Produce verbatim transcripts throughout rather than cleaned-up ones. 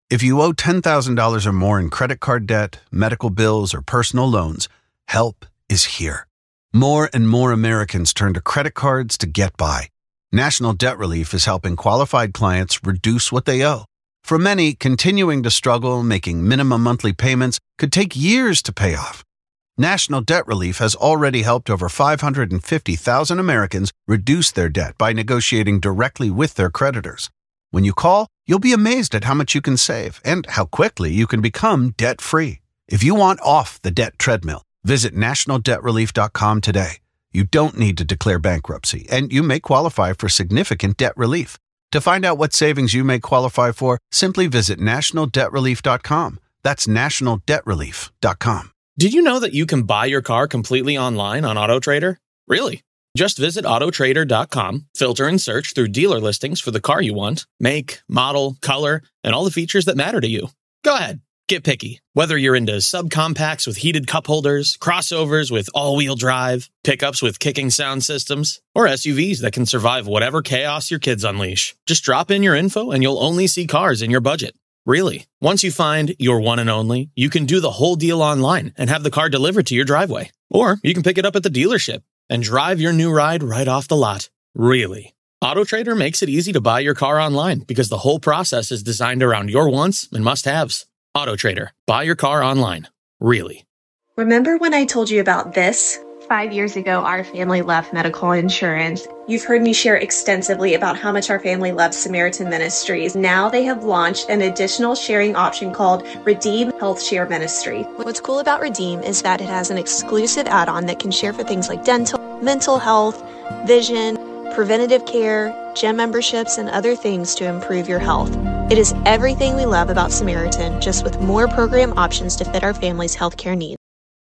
If you owe ten thousand dollars or more in credit card debt, medical bills, or personal loans, help is here. More and more Americans turn to credit cards to get by. National Debt Relief is helping qualified clients reduce what they owe. For many, continuing to struggle making minimum monthly payments could take years to pay off. National Debt Relief has already helped over five hundred fifty thousand Americans reduce their debt by negotiating directly with their creditors. When you call, you'll be amazed at how much you can save and how quickly you can become debt-free. If you want off the debt treadmill, visit national debt relief dot com today. You don't need to declare bankruptcy, and you may qualify for significant debt relief. To find out what savings you may qualify for, simply visit national debt relief dot com. That's national debt relief dot com. Did you know that you can buy your car completely online on AutoTrader? Really? Just visit auto trader dot com, filter and search through dealer listings for the car you want, make, model, color, and all the features that matter to you. Go ahead, get picky. Whether you're into subcompacts with heated cup holders, crossovers with all-wheel drive, pickups with kicking sound systems, or S U Vs that can survive whatever chaos your kids unleash. Just drop in your info and you'll only see cars in your budget. Really. Once you find your one and only, you can do the whole deal online and have the car delivered to your driveway. Or you can pick it up at the dealership and drive your new ride right off the lot. Really. AutoTrader makes it easy to buy your car online because the whole process is designed around your wants and must-haves. AutoTrader. Buy your car online. Really. Remember when I told you about this? Five years ago, our family left medical insurance. You've heard me share extensively about how much our family loves Samaritan Ministries. Now they have launched an additional sharing option called Redeem Health Share Ministry. What's cool about Redeem is that it has an exclusive add-on that can share for things like dental, mental health, vision, preventative care, gym memberships, and other things to improve your health. It is everything we love about Samaritan, just with more program options to fit our family's healthcare needs.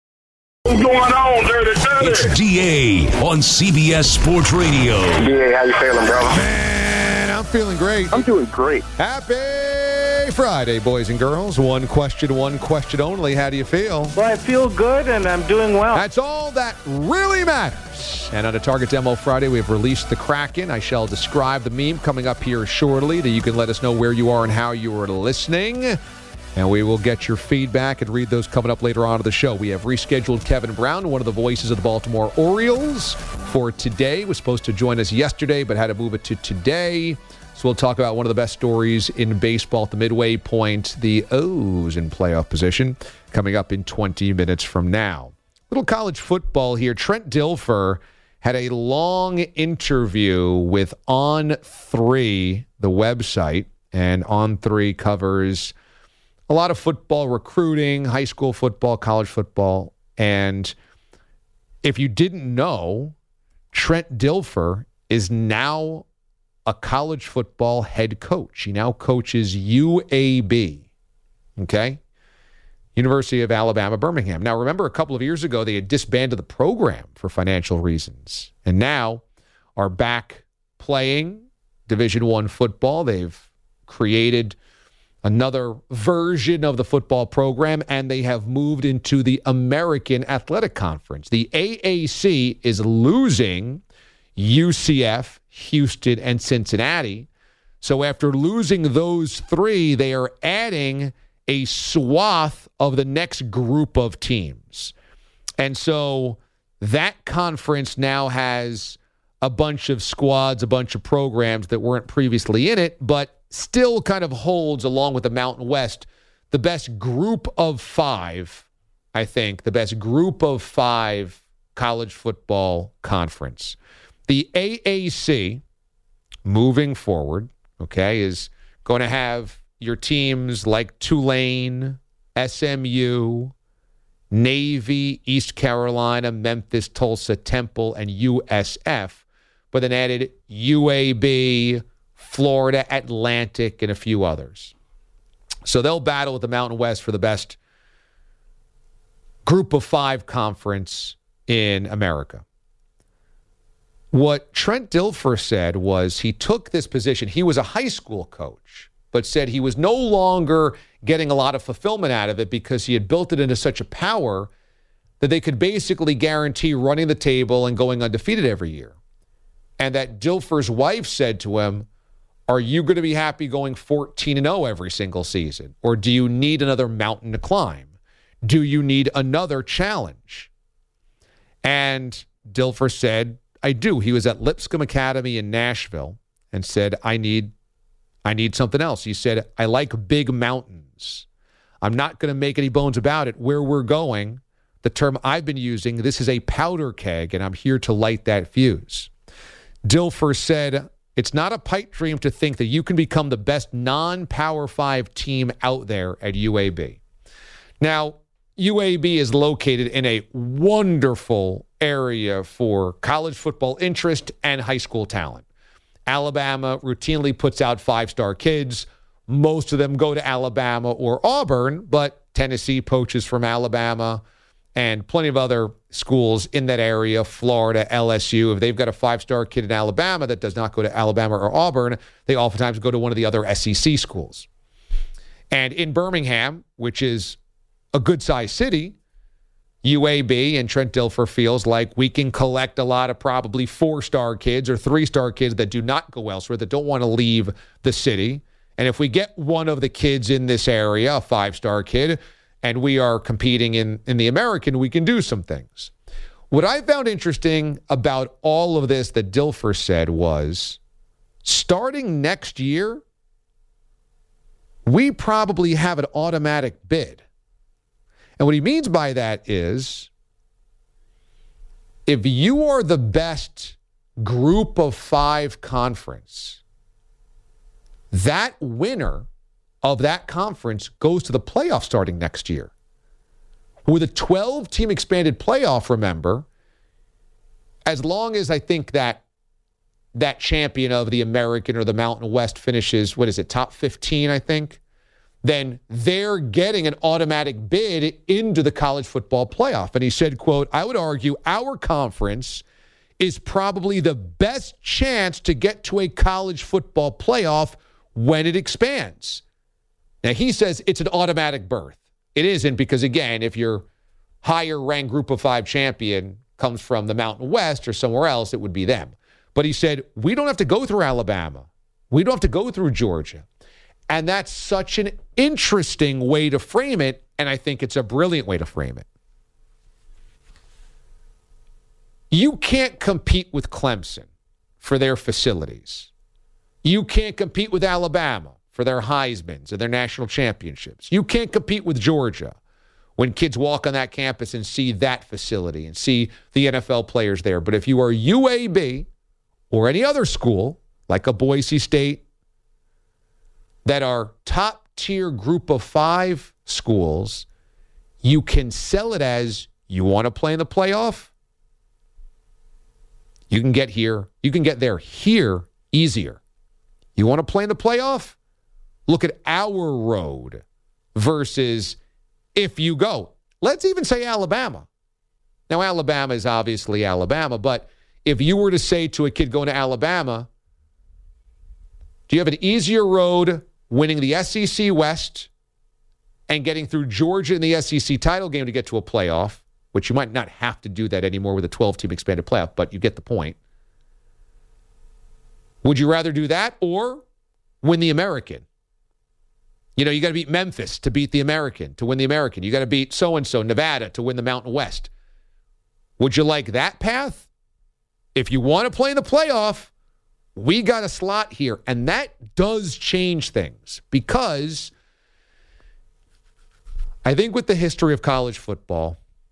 What's going on, Dirty Dirty? It's D A on C B S Sports Radio. D A, how you feeling, brother? Man, I'm feeling great. I'm doing great. Happy Friday, boys and girls. One question, one question only. How do you feel? Well, I feel good, and I'm doing well. That's all that really matters. And on a Target Demo Friday, we've released the Kraken. I shall describe the meme coming up here shortly, that you can let us know where you are and how you are listening. And we will get your feedback and read those coming up later on in the show. We have rescheduled Kevin Brown, one of the voices of the Baltimore Orioles, for today. Was supposed to join us yesterday, but had to move it to today. So we'll talk about one of the best stories in baseball at the midway point, the O's in playoff position, coming up in twenty minutes from now. Little college football here. Trent Dilfer had a long interview with On three, the website, and On three covers a lot of football recruiting, high school football, college football. And if you didn't know, Trent Dilfer is now a college football head coach. He now coaches U A B, okay? University of Alabama, Birmingham. Now, remember a couple of years ago, they had disbanded the program for financial reasons, and now are back playing Division One football. They've created another version of the football program, and they have moved into the American Athletic Conference. The A A C is losing U C F, Houston, and Cincinnati. So after losing those three, they are adding a swath of the next group of teams. And so that conference now has a bunch of squads, a bunch of programs that weren't previously in it, but still kind of holds, along with the Mountain West, the best group of five, I think, the best group of five college football conference. The A A C, moving forward, okay, is going to have your teams like Tulane, S M U, Navy, East Carolina, Memphis, Tulsa, Temple, and U S F, but then added U A B, Florida Atlantic, and a few others. So they'll battle with the Mountain West for the best group of five conference in America. What Trent Dilfer said was he took this position. He was a high school coach, but said he was no longer getting a lot of fulfillment out of it because he had built it into such a power that they could basically guarantee running the table and going undefeated every year. And that Dilfer's wife said to him, Are you going to be happy going fourteen and oh every single season? Or do you need another mountain to climb? Do you need another challenge? And Dilfer said, I do. He was at Lipscomb Academy in Nashville and said, I need, I need something else. He said, I like big mountains. I'm not going to make any bones about it. Where we're going, the term I've been using, this is a powder keg, and I'm here to light that fuse. Dilfer said, it's not a pipe dream to think that you can become the best non-Power Five team out there at U A B. Now, U A B is located in a wonderful area for college football interest and high school talent. Alabama routinely puts out five-star kids. Most of them go to Alabama or Auburn, but Tennessee poaches from Alabama and plenty of other schools in that area, Florida, L S U. If they've got a five-star kid in Alabama that does not go to Alabama or Auburn, they oftentimes go to one of the other S E C schools. And in Birmingham, which is a good-sized city, U A B and Trent Dilfer feels like we can collect a lot of probably four-star kids or three-star kids that do not go elsewhere, that don't want to leave the city. And if we get one of the kids in this area, a five-star kid, and we are competing in, in the American, we can do some things. What I found interesting about all of this that Dilfer said was, starting next year, we probably have an automatic bid. And what he means by that is, if you are the best group of five conference, that winner of that conference goes to the playoff starting next year. With a twelve-team expanded playoff, remember, as long as I think that that champion of the American or the Mountain West finishes, what is it, top fifteen, I think, then they're getting an automatic bid into the college football playoff. And he said, quote, I would argue our conference is probably the best chance to get to a college football playoff when it expands. Now, he says it's an automatic berth. It isn't, because, again, if your higher-ranked group of five champion comes from the Mountain West or somewhere else, it would be them. But he said, we don't have to go through Alabama. We don't have to go through Georgia. And that's such an interesting way to frame it, and I think it's a brilliant way to frame it. You can't compete with Clemson for their facilities. You can't compete with Alabama for their Heismans and their national championships. You can't compete with Georgia when kids walk on that campus and see that facility and see the N F L players there. But if you are U A B or any other school, like a Boise State, that are top-tier group of five schools, you can sell it as, you want to play in the playoff? You can get here. You can get there here easier. You want to play in the playoff? Look at our road versus if you go. Let's even say Alabama. Now, Alabama is obviously Alabama, but if you were to say to a kid going to Alabama, do you have an easier road winning the S E C West and getting through Georgia in the S E C title game to get to a playoff, which you might not have to do that anymore with a twelve-team expanded playoff, but you get the point. Would you rather do that or win the American? You know, you got to beat Memphis to beat the American, to win the American. You got to beat so-and-so, Nevada, to win the Mountain West. Would you like that path? If you want to play in the playoff, we got a slot here. And that does change things, because I think with the history of college football,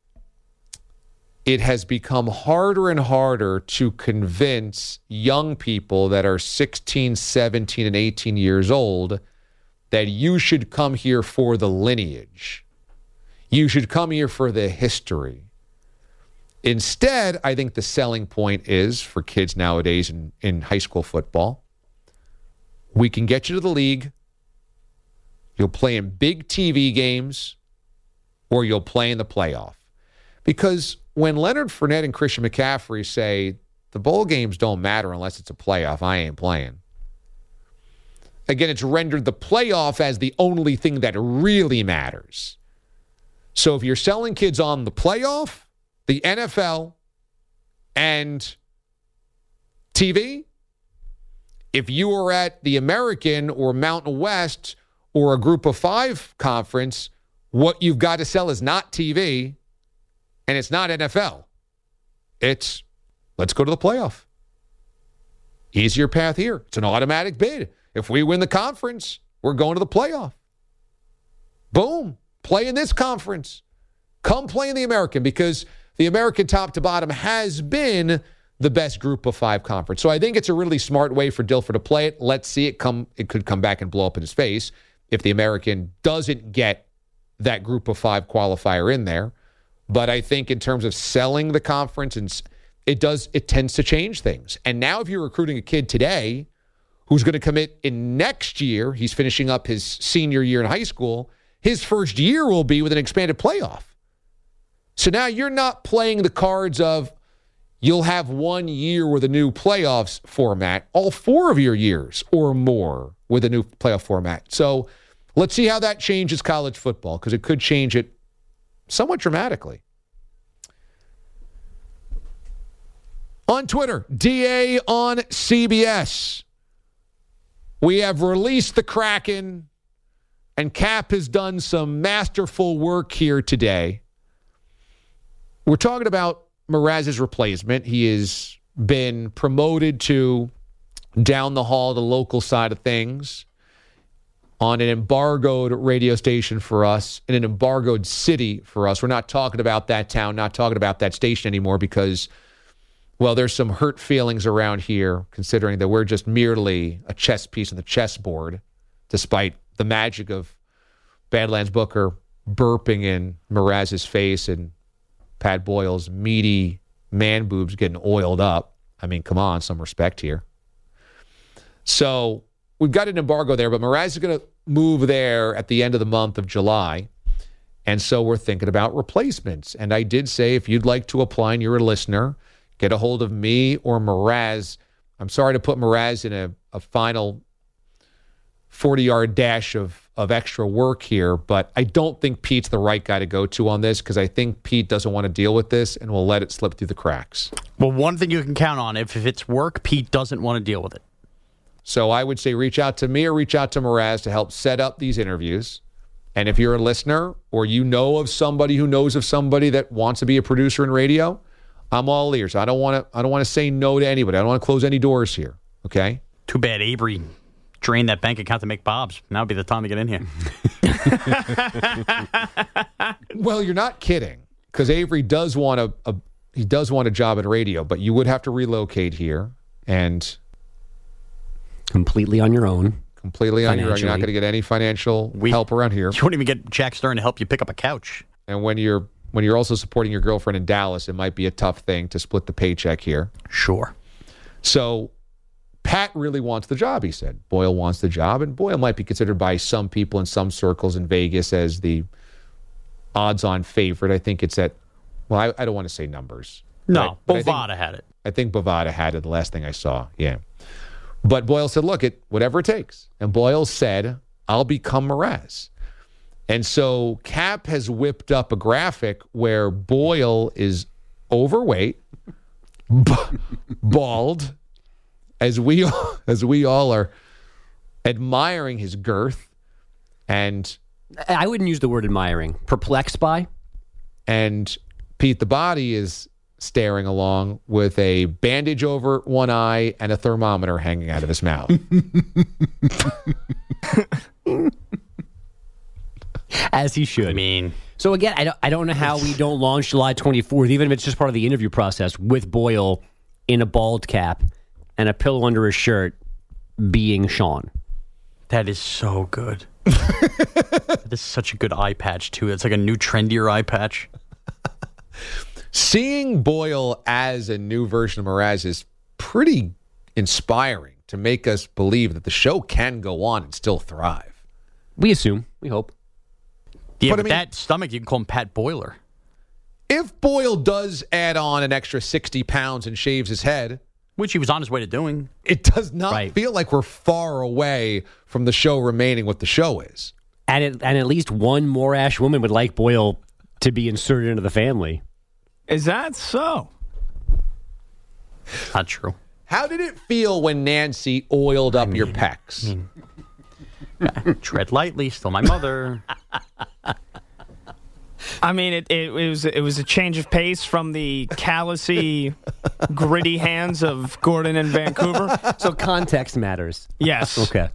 it has become harder and harder to convince young people that are sixteen, seventeen, and eighteen years old that you should come here for the lineage. You should come here for the history. Instead, I think the selling point is, for kids nowadays in, in high school football, we can get you to the league, you'll play in big T V games, or you'll play in the playoff. Because when Leonard Fournette and Christian McCaffrey say, the bowl games don't matter unless it's a playoff, I ain't playing. Again, it's rendered the playoff as the only thing that really matters. So if you're selling kids on the playoff, the N F L, and T V, If you were at the American or Mountain West or a Group of Five conference, what you've got to sell is not T V and it's not N F L. It's, let's go to the playoff. Easier path here. It's an automatic bid. If we win the conference, we're going to the playoff. Boom. Play in this conference. Come play in the American, because the American top to bottom has been the best Group of Five conference. So I think it's a really smart way for Dilfer to play it. Let's see it come. It could come back and blow up in his face if the American doesn't get that Group of Five qualifier in there. But I think in terms of selling the conference, and it does, it tends to change things. And now if you're recruiting a kid today who's going to commit in next year, he's finishing up his senior year in high school, his first year will be with an expanded playoff. So now you're not playing the cards of you'll have one year with a new playoffs format, all four of your years or more with a new playoff format. So let's see how that changes college football, because it could change it somewhat dramatically. On Twitter, D A on C B S. We have released the Kraken, and Cap has done some masterful work here today. We're talking about Mraz's replacement. He has been promoted to down the hall, the local side of things, on an embargoed radio station for us, in an embargoed city for us. We're not talking about that town, not talking about that station anymore because, well, there's some hurt feelings around here, considering that we're just merely a chess piece on the chessboard, despite the magic of Badlands Booker burping in Mraz's face and Pat Boyle's meaty man boobs getting oiled up. I mean, come on, some respect here. So we've got an embargo there, but Mraz is going to move there at the end of the month of July. And so we're thinking about replacements. And I did say, if you'd like to apply and you're a listener, get a hold of me or Mraz. I'm sorry to put Mraz in a, a final forty-yard dash of, of extra work here, but I don't think Pete's the right guy to go to on this, because I think Pete doesn't want to deal with this and will let it slip through the cracks. Well, one thing you can count on, if, if it's work, Pete doesn't want to deal with it. So I would say reach out to me or reach out to Mraz to help set up these interviews. And if you're a listener or you know of somebody who knows of somebody that wants to be a producer in radio, I'm all ears. I don't want to I don't want to say no to anybody. I don't want to close any doors here, okay? Too bad Avery drained that bank account to make Bob's. Now would be the time to get in here. Well, you're not kidding, because Avery does want a, a he does want a job in radio, but you would have to relocate here and completely on your own. Completely on your own. You're not going to get any financial we, help around here. You wouldn't even get Jack Stern to help you pick up a couch. And when you're when you're also supporting your girlfriend in Dallas, it might be a tough thing to split the paycheck here. Sure. So Pat really wants the job, he said. Boyle wants the job, and Boyle might be considered by some people in some circles in Vegas as the odds-on favorite. I think it's at, well, I, I don't want to say numbers. No, but I, but Bovada I think, had it. I think Bovada had it the last thing I saw, yeah. But Boyle said, look, it whatever it takes. And Boyle said, I'll become Mraz. And so Cap has whipped up a graphic where Boyle is overweight, b- bald, as we all, as we all are admiring his girth. And I wouldn't use the word admiring. Perplexed by? And Pete the Body is staring along with a bandage over one eye and a thermometer hanging out of his mouth. As he should. I mean, so again, I don't, I don't know how we don't launch July twenty-fourth, even if it's just part of the interview process, with Boyle in a bald cap and a pillow under his shirt being Sean. That is so good. That is such a good eye patch, too. It's like a new, trendier eye patch. Seeing Boyle as a new version of Mraz is pretty inspiring to make us believe that the show can go on and still thrive. We assume. We hope. Yeah, but but I mean, that stomach, you can call him Pat Boiler. If Boyle does add on an extra sixty pounds and shaves his head, which he was on his way to doing, it does not right. feel like we're far away from the show remaining what the show is. And, it, and at least one Morash woman would like Boyle to be inserted into the family. Is that so? Not true. How did it feel when Nancy oiled up I mean, your pecs? I mean, tread lightly, still my mother. I mean, it, it, it was it was a change of pace from the callousy, gritty hands of Gordon in Vancouver. So context matters. Yes. Okay.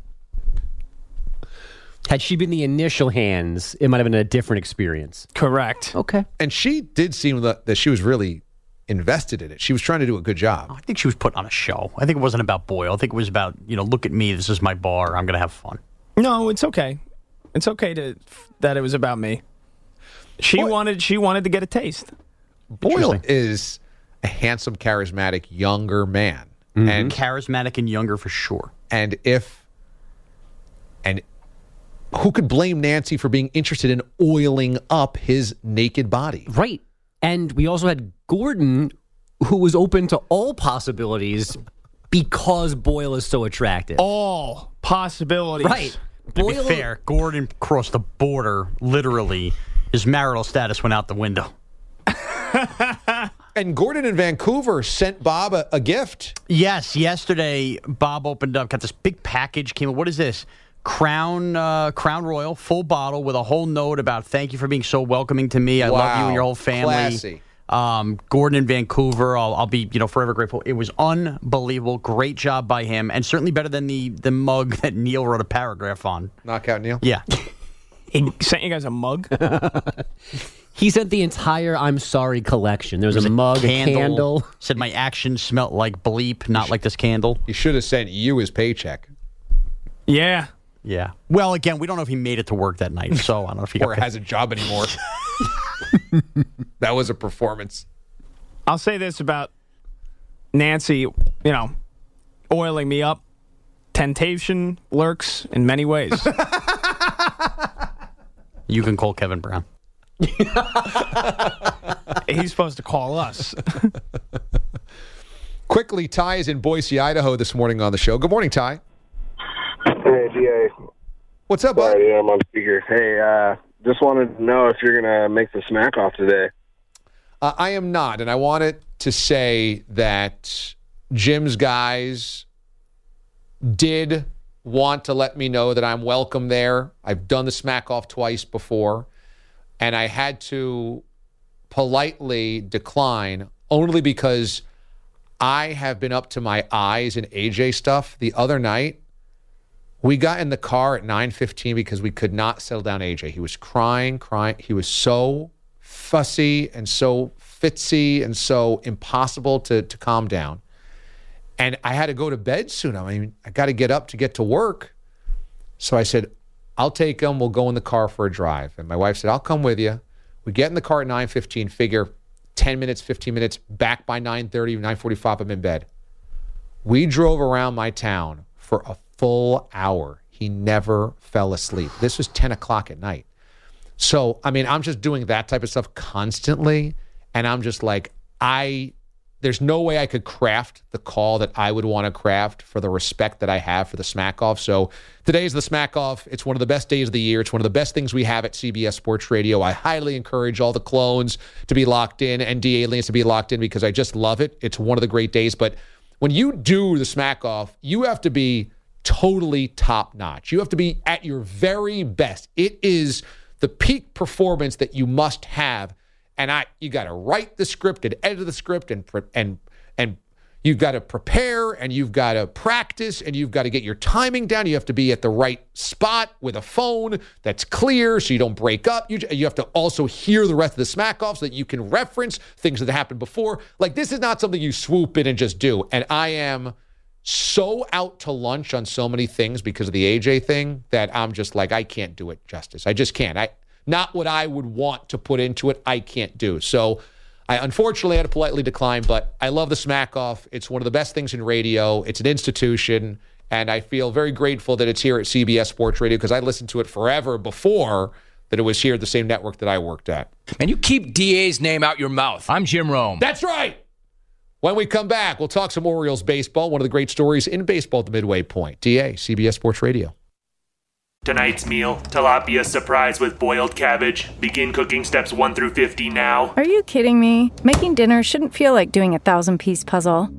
Had she been the initial hands, it might have been a different experience. Correct. Okay. And she did seem that, that she was really invested in it. She was trying to do a good job. I think she was putting on a show. I think it wasn't about Boyle. I think it was about, you know, look at me. This is my bar. I'm going to have fun. No, it's okay. It's okay to that it was about me. She Boy, wanted she wanted to get a taste. Boyle is a handsome, charismatic, younger man. Mm-hmm. And charismatic and younger for sure. And if and who could blame Nancy for being interested in oiling up his naked body? Right. And we also had Gordon, who was open to all possibilities because Boyle is so attractive. All possibilities. Right. To Boyle, be fair, Gordon crossed the border, literally. His marital status went out the window. And Gordon in Vancouver sent Bob a, a gift. Yes, yesterday Bob opened up, got this big package. Came. What is this? Crown uh, Crown Royal, full bottle with a whole note about thank you for being so welcoming to me. I wow. love you and your whole family. Classy. Um, Gordon in Vancouver, I'll, I'll be you know forever grateful. It was unbelievable. Great job by him, and certainly better than the the mug that Neil wrote a paragraph on. Knockout Neil? Yeah. He sent you guys a mug? He sent the entire I'm Sorry collection. There's a, a mug, candle. a candle. Said my actions smelt like bleep, not like this candle. He should have sent you his paycheck. Yeah. Yeah. Well, again, we don't know if he made it to work that night, so I don't know if he or has a job anymore. That was a performance. I'll say this about Nancy, you know, oiling me up. Temptation lurks in many ways. You can call Kevin Brown. He's supposed to call us. Quickly, Ty is in Boise, Idaho this morning on the show. Good morning, Ty. Hey, D A. What's up, bud? Sorry, I'm on speaker. Hey, uh, just wanted to know if you're going to make the smack off today. Uh, I am not, and I wanted to say that Jim's guys did want to let me know that I'm welcome there. I've done the smack off twice before, and I had to politely decline only because I have been up to my eyes in A J stuff. The other night, we got in the car at nine fifteen because we could not settle down A J. He was crying, crying. He was so fussy and so fitsy and so impossible to, to calm down. And I had to go to bed soon. I mean, I got to get up to get to work. So I said, I'll take him. We'll go in the car for a drive. And my wife said, I'll come with you. We get in the car at nine fifteen, figure ten minutes, fifteen minutes, back by nine thirty, nine forty-five, I'm in bed. We drove around my town for a full hour. He never fell asleep. This was ten o'clock at night. So, I mean, I'm just doing that type of stuff constantly. And I'm just like, I... There's no way I could craft the call that I would want to craft for the respect that I have for the Smack Off. So today's the Smack Off. It's one of the best days of the year. It's one of the best things we have at C B S Sports Radio. I highly encourage all the clones to be locked in and D aliens to be locked in because I just love it. It's one of the great days. But when you do the Smack Off, you have to be totally top notch. You have to be at your very best. It is the peak performance that you must have. And I, you got to write the script and edit the script and and and you've got to prepare and you've got to practice and you've got to get your timing down. You have to be at the right spot with a phone that's clear so you don't break up. You you have to also hear the rest of the smack off so that you can reference things that happened before. Like this is not something you swoop in and just do. And I am so out to lunch on so many things because of the A J thing that I'm just like I can't do it justice. I just can't. I. Not what I would want to put into it, I can't do. So I unfortunately had to politely decline, but I love the Smack Off. It's one of the best things in radio. It's an institution, and I feel very grateful that it's here at C B S Sports Radio because I listened to it forever before that it was here at the same network that I worked at. And you keep D A's name out your mouth. I'm Jim Rome. That's right. When we come back, we'll talk some Orioles baseball, one of the great stories in baseball at the midway point. D A, C B S Sports Radio. Tonight's meal, tilapia surprise with boiled cabbage. Begin cooking steps one through fifty now. Are you kidding me? Making dinner shouldn't feel like doing a thousand-piece puzzle.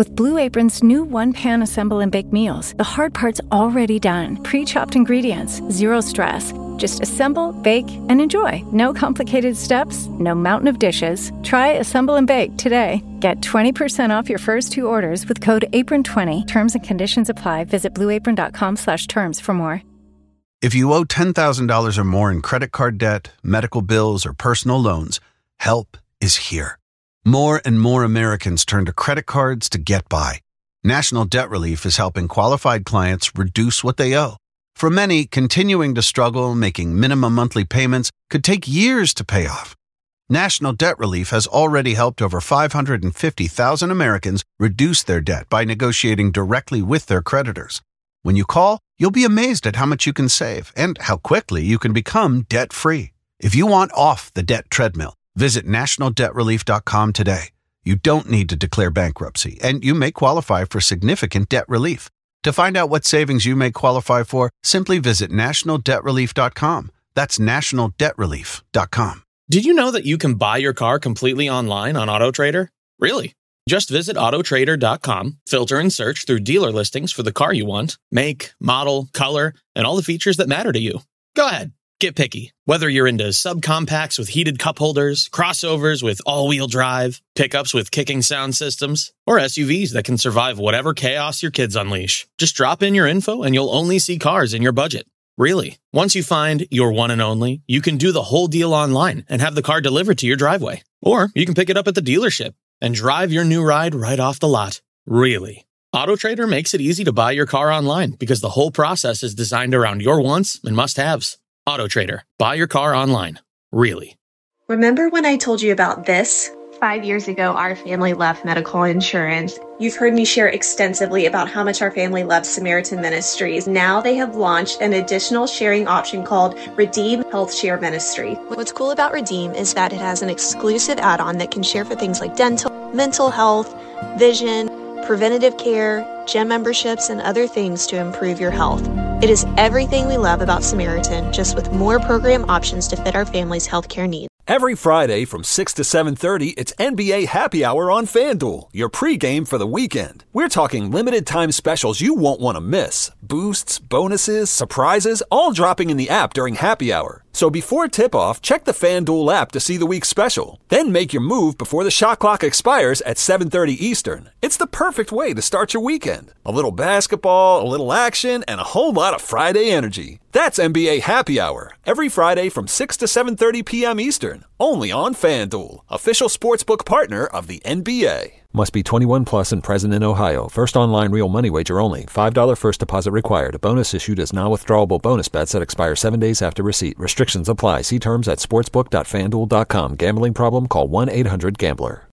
With Blue Apron's new one-pan assemble and bake meals, the hard part's already done. Pre-chopped ingredients, zero stress. Just assemble, bake, and enjoy. No complicated steps, no mountain of dishes. Try Assemble and Bake today. Get twenty percent off your first two orders with code apron twenty. Terms and conditions apply. Visit blueapron.com slash terms for more. If you owe ten thousand dollars or more in credit card debt, medical bills, or personal loans, help is here. More and more Americans turn to credit cards to get by. National Debt Relief is helping qualified clients reduce what they owe. For many, continuing to struggle making minimum monthly payments could take years to pay off. National Debt Relief has already helped over five hundred fifty thousand Americans reduce their debt by negotiating directly with their creditors. When you call, you'll be amazed at how much you can save and how quickly you can become debt-free. If you want off the debt treadmill, visit national debt relief dot com today. You don't need to declare bankruptcy, and you may qualify for significant debt relief. To find out what savings you may qualify for, simply visit national debt relief dot com. That's national debt relief dot com. Did you know that you can buy your car completely online on AutoTrader? Really? Just visit auto trader dot com, filter and search through dealer listings for the car you want, make, model, color, and all the features that matter to you. Go ahead. Get picky. Whether you're into subcompacts with heated cup holders, crossovers with all-wheel drive, pickups with kicking sound systems, or S U Vs that can survive whatever chaos your kids unleash. Just drop in your info and you'll only see cars in your budget. Really. Once you find your one and only, you can do the whole deal online and have the car delivered to your driveway. Or you can pick it up at the dealership and drive your new ride right off the lot. Really. AutoTrader makes it easy to buy your car online because the whole process is designed around your wants and must-haves. AutoTrader. Buy your car online. Really. Remember when I told you about this? Five years ago, our family left medical insurance. You've heard me share extensively about how much our family loves Samaritan Ministries. Now they have launched an additional sharing option called Redeem Health Share Ministry. What's cool about Redeem is that it has an exclusive add-on that can share for things like dental, mental health, vision, preventative care, gym memberships, and other things to improve your health. It is everything we love about Samaritan, just with more program options to fit our family's healthcare needs. Every Friday from six to seven thirty, it's N B A Happy Hour on FanDuel, your pregame for the weekend. We're talking limited time specials you won't want to miss. Boosts, bonuses, surprises, all dropping in the app during Happy Hour. So before tip-off, check the FanDuel app to see the week's special. Then make your move before the shot clock expires at seven thirty Eastern. It's the perfect way to start your weekend. A little basketball, a little action, and a whole lot of Friday energy. That's N B A Happy Hour, every Friday from six to seven thirty p.m. Eastern, only on FanDuel, official sportsbook partner of the N B A. Must be twenty-one plus and present in Ohio. First online real money wager only. five dollars first deposit required. A bonus issued as non-withdrawable bonus bets that expire seven days after receipt. Restrictions apply. See terms at sportsbook dot fan duel dot com. Gambling problem? Call one eight hundred gambler.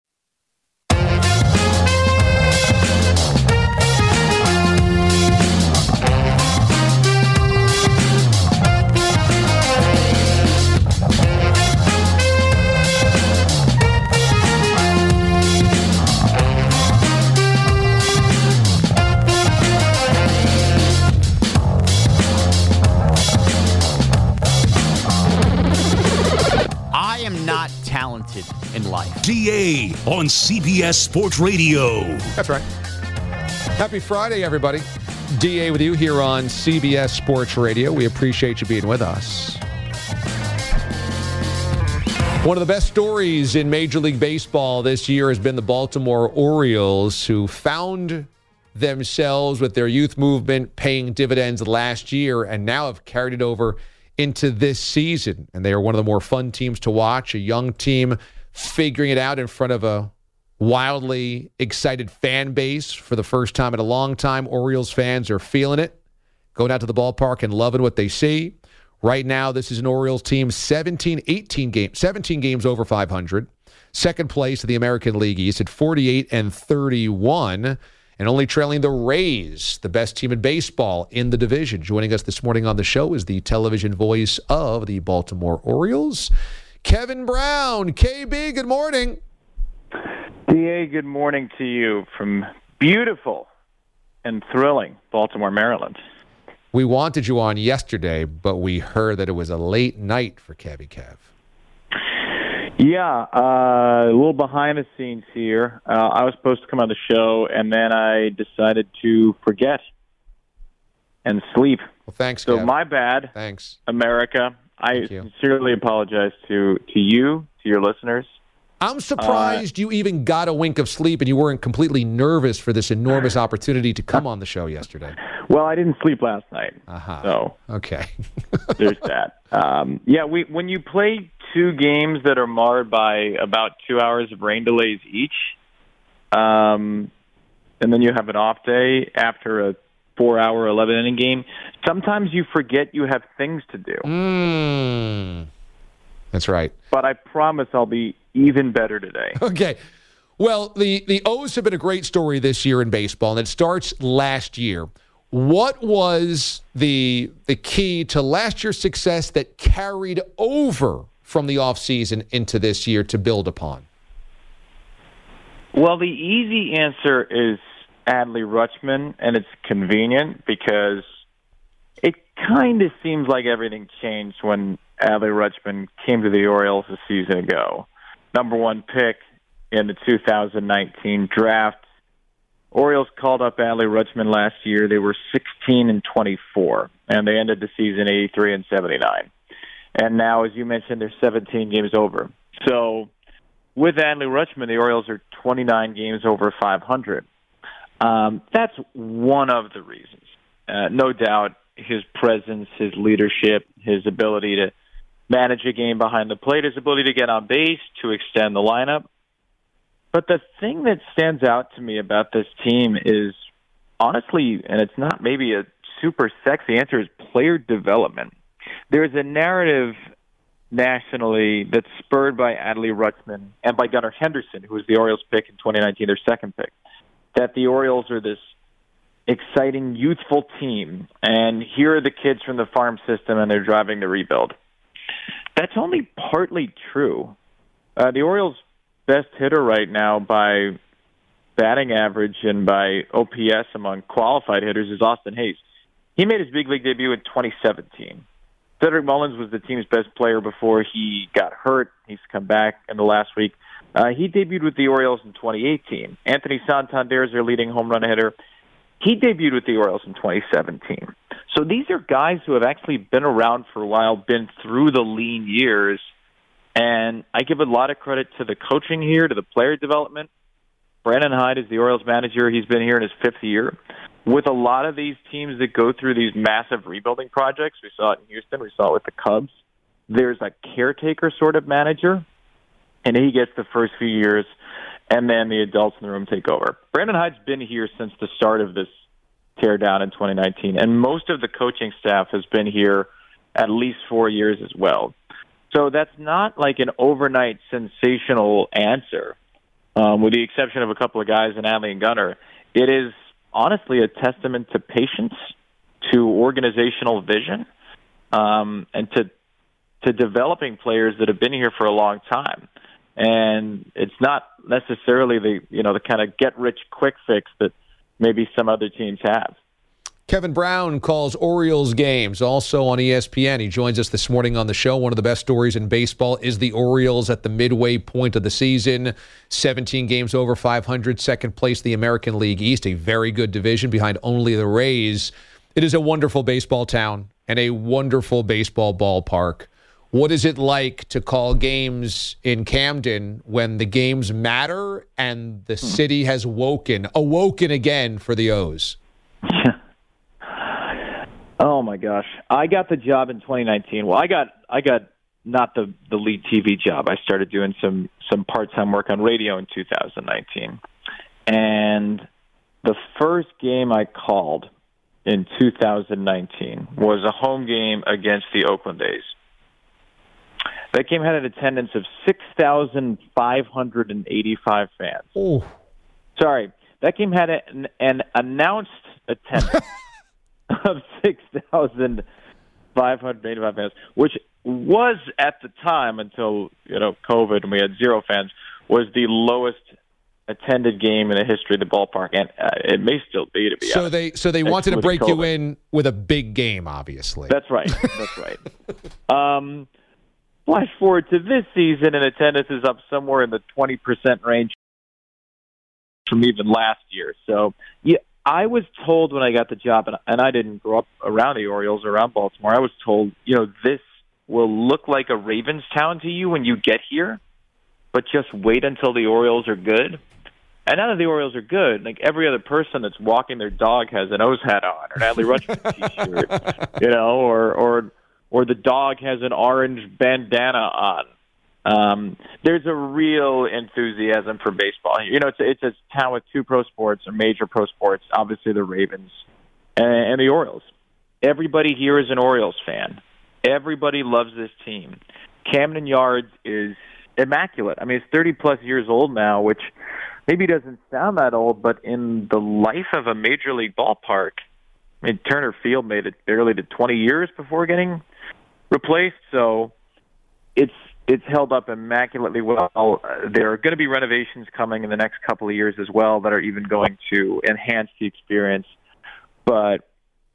Not talented in life. D A on C B S Sports Radio. That's right. Happy Friday, everybody. D A with you here on C B S Sports Radio. We appreciate you being with us. One of the best stories in Major League Baseball this year has been the Baltimore Orioles, who found themselves with their youth movement paying dividends last year and now have carried it over into this season. And they are one of the more fun teams to watch, a young team figuring it out in front of a wildly excited fan base for the first time in a long time. Orioles fans are feeling it, going out to the ballpark and loving what they see. Right now, this is an Orioles team seventeen, eighteen games, seventeen games over five hundred. Second place in the American League East at forty-eight and thirty-one. And only trailing the Rays, the best team in baseball in the division. Joining us this morning on the show is the television voice of the Baltimore Orioles, Kevin Brown. K B, good morning. D A, good morning to you from beautiful and thrilling Baltimore, Maryland. We wanted you on yesterday, but we heard that it was a late night for Kevy Kev. Yeah, uh, a little behind the scenes here. Uh, I was supposed to come on the show, and then I decided to forget and sleep. Well, thanks, So Kev. my bad. Thanks. America. I sincerely apologize to, to you, to your listeners. I'm surprised uh, you even got a wink of sleep and you weren't completely nervous for this enormous opportunity to come on the show yesterday. Well, I didn't sleep last night. Uh-huh. So okay. There's that. Um, yeah, we when you play two games that are marred by about two hours of rain delays each, um, and then you have an off day after a four-hour, eleven-inning game, sometimes you forget you have things to do. Mm. That's right. But I promise I'll be even better today. Okay. Well, the, the O's have been a great story this year in baseball, and it starts last year. What was the the key to last year's success that carried over from the offseason into this year to build upon? Well, the easy answer is Adley Rutschman, and it's convenient because it kind of seems like everything changed when Adley Rutschman came to the Orioles a season ago. Number one pick in the two thousand nineteen draft. Orioles called up Adley Rutschman last year. They were sixteen and twenty-four, and they ended the season eighty-three and seventy-nine. And now, as you mentioned, they're seventeen games over. So with Adley Rutschman, the Orioles are twenty-nine games over five hundred. Um, that's one of the reasons. Uh, no doubt his presence, his leadership, his ability to manage a game behind the plate, his ability to get on base, to extend the lineup. But the thing that stands out to me about this team is, honestly, and it's not maybe a super sexy answer, is player development. There's a narrative nationally that's spurred by Adley Rutschman and by Gunnar Henderson, who was the Orioles pick in twenty nineteen, their second pick, that the Orioles are this exciting, youthful team, and here are the kids from the farm system, and they're driving the rebuild. That's only partly true. Uh, the Orioles' best hitter right now by batting average and by O P S among qualified hitters is Austin Hayes. He made his big league debut in twenty seventeen. Cedric Mullins was the team's best player before he got hurt. He's come back in the last week. Uh, he debuted with the Orioles in twenty eighteen. Anthony Santander is their leading home run hitter. He debuted with the Orioles in twenty seventeen. So these are guys who have actually been around for a while, been through the lean years, and I give a lot of credit to the coaching here, to the player development. Brandon Hyde is the Orioles manager. He's been here in his fifth year. With a lot of these teams that go through these massive rebuilding projects, we saw it in Houston, we saw it with the Cubs, there's a caretaker sort of manager, and he gets the first few years, and then the adults in the room take over. Brandon Hyde's been here since the start of this teardown in twenty nineteen, and most of the coaching staff has been here at least four years as well. So that's not like an overnight sensational answer, um, with the exception of a couple of guys in Adley and Gunnar. It is honestly a testament to patience, to organizational vision, um, and to to developing players that have been here for a long time. And it's not necessarily the you know the kind of get rich quick fix that maybe some other teams have. Kevin Brown calls Orioles games, also on E S P N. He joins us this morning on the show. One of the best stories in baseball is the Orioles at the midway point of the season. seventeen games over five hundred, second place the American League East, a very good division behind only the Rays. It is a wonderful baseball town and a wonderful baseball ballpark. What is it like to call games in Camden when the games matter and the city has woken, awoken again for the O's? Oh my gosh! I got the job in twenty nineteen. Well, I got I got not the the lead T V job. I started doing some some part time work on radio in two thousand nineteen, and the first game I called in two thousand nineteen was a home game against the Oakland A's. That game had an attendance of six thousand five hundred eighty-five fans. Oh, sorry, that game had an, an announced attendance of six thousand five hundred eighty-five fans, which was at the time, until you know COVID and we had zero fans, was the lowest attended game in the history of the ballpark, and uh, it may still be, to be so honest. they so they wanted to break COVID. you in with a big game, obviously. That's right. That's right. um, Flash forward to this season, and attendance is up somewhere in the twenty percent range from even last year. So, yeah, I was told when I got the job, and, and I didn't grow up around the Orioles, around Baltimore, I was told, you know, this will look like a Ravens town to you when you get here, but just wait until the Orioles are good. And now that the Orioles are good, like every other person that's walking their dog has an O's hat on, or an Adley Rutschman T-shirt, you know, or or or the dog has an orange bandana on. Um, there's a real enthusiasm for baseball. You know, it's a, it's a town with two pro sports, or major pro sports, obviously the Ravens and, and the Orioles. Everybody here is an Orioles fan. Everybody loves this team. Camden Yards is immaculate. I mean, it's thirty-plus years old now, which maybe doesn't sound that old, but in the life of a major league ballpark, I mean, Turner Field made it barely to twenty years before getting replaced, so it's it's held up immaculately well. Uh, there are going to be renovations coming in the next couple of years as well that are even going to enhance the experience. But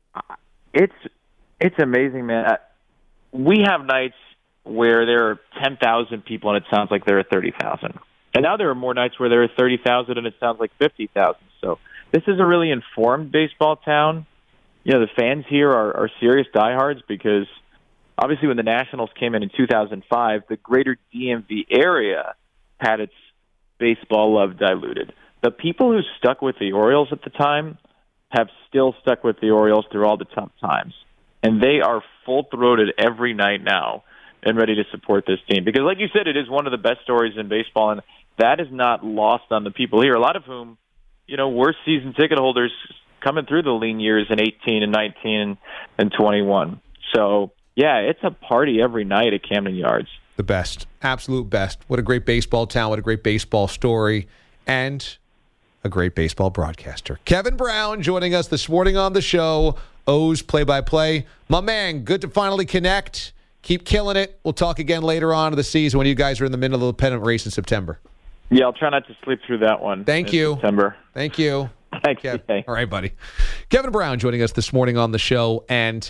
it's it's amazing, man. We have nights where there are ten thousand people and it sounds like there are thirty thousand. And now there are more nights where there are thirty thousand and it sounds like fifty thousand. So this is a really informed baseball town. You know, the fans here are, are serious diehards because obviously when the Nationals came in in two thousand five, the greater D M V area had its baseball love diluted. The people who stuck with the Orioles at the time have still stuck with the Orioles through all the tough times. And they are full-throated every night now and ready to support this team. Because like you said, it is one of the best stories in baseball, and that is not lost on the people here, a lot of whom, you know, were season ticket holders coming through the lean years in eighteen and nineteen and twenty-one. So, yeah, it's a party every night at Camden Yards. The best. Absolute best. What a great baseball town. What a great baseball story. And a great baseball broadcaster. Kevin Brown joining us this morning on the show. O's play-by-play. My man, good to finally connect. Keep killing it. We'll talk again later on in the season when you guys are in the middle of the pennant race in September. Yeah, I'll try not to sleep through that one. Thank you. September. Thank you. Thanks. Kev. All right, buddy. Kevin Brown joining us this morning on the show, and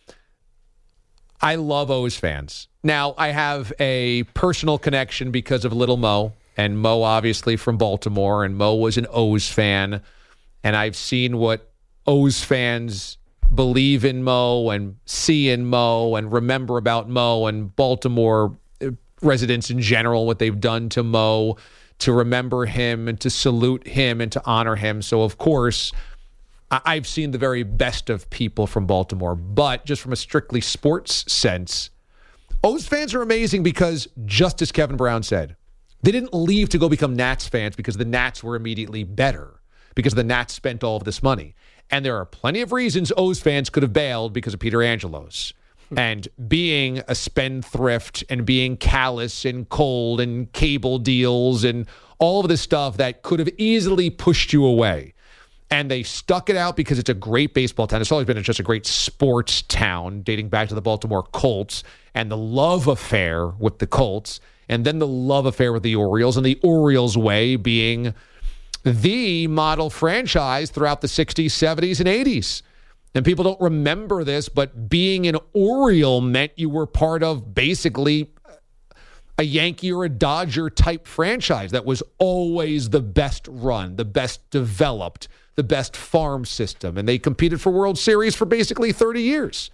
I love O's fans. Now, I have a personal connection because of Little Mo, and Mo obviously from Baltimore, and Mo was an O's fan, and I've seen what O's fans believe in Mo and see in Mo and remember about Mo, and Baltimore residents in general, what they've done to Mo, to remember him and to salute him and to honor him. So, of course, I've seen the very best of people from Baltimore. But just from a strictly sports sense, O's fans are amazing because, just as Kevin Brown said, they didn't leave to go become Nats fans because the Nats were immediately better, because the Nats spent all of this money. And there are plenty of reasons O's fans could have bailed because of Peter Angelos. And being a spendthrift and being callous and cold and cable deals and all of this stuff that could have easily pushed you away. And they stuck it out because it's a great baseball town. It's always been just a great sports town dating back to the Baltimore Colts and the love affair with the Colts, and then the love affair with the Orioles, and the Orioles way being the model franchise throughout the sixties, seventies, and eighties. And people don't remember this, but being an Oriole meant you were part of basically a Yankee or a Dodger type franchise that was always the best run, the best developed, the best farm system. And they competed for World Series for basically thirty years.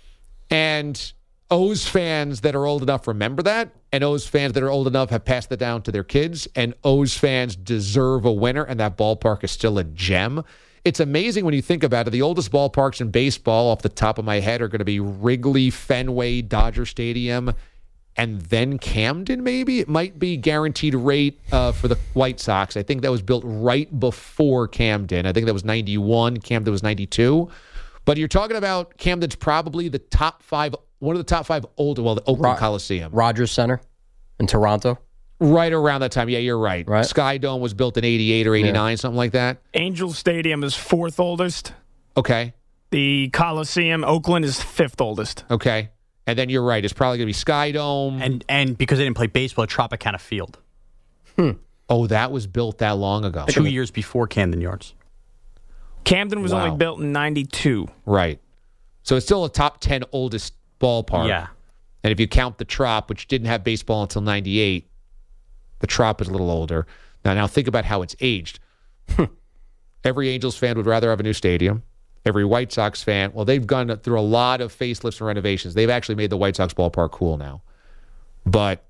And O's fans that are old enough remember that, and O's fans that are old enough have passed that down to their kids, and O's fans deserve a winner, and that ballpark is still a gem. It's amazing when you think about it. The oldest ballparks in baseball, off the top of my head, are going to be Wrigley, Fenway, Dodger Stadium, and then Camden, maybe? It might be Guaranteed Rate uh, for the White Sox. I think that was built right before Camden. I think that was ninety-one. Camden was ninety-two. But you're talking about Camden's probably the top five, one of the top five older, well, the Oakland Ro- Coliseum. Rogers Center in Toronto. Right around that time. Yeah, you're right. right. Sky Dome was built in eighty-eight or eighty-nine, yeah. Something like that. Angel Stadium is fourth oldest. Okay. The Coliseum, Oakland, is fifth oldest. Okay. And then you're right. It's probably going to be Sky Dome. And and because they didn't play baseball at Tropicana Field. Hmm. Oh, that was built that long ago. Two years before Camden Yards. Camden was wow. only built in ninety-two. Right. So it's still a top ten oldest ballpark. Yeah. And if you count the Trop, which didn't have baseball until ninety-eight, the Trop is a little older. Now, now think about how it's aged. Every Angels fan would rather have a new stadium. Every White Sox fan, well, they've gone through a lot of facelifts and renovations. They've actually made the White Sox ballpark cool now. But